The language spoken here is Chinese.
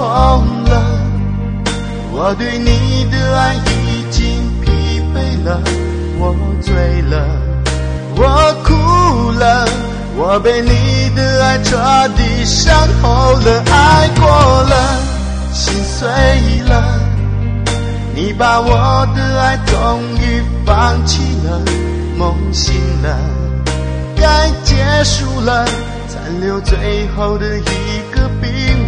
痛了，我对你的爱已经疲惫了，我醉了，我哭了，我被你的爱彻底伤透了，爱过了，心碎了，你把我的爱终于放弃了，梦醒了，该结束了，残留最后的一个冰